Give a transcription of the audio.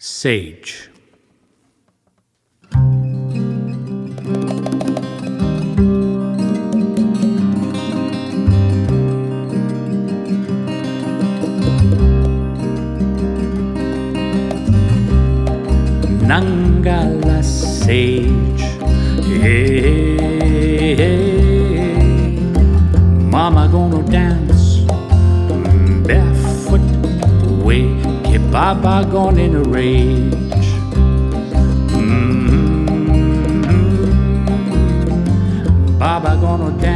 Sage. Nangala sage, hey, hey. Mama gonna dance barefoot away. Get Baba gone in a rage. Baba gonna dance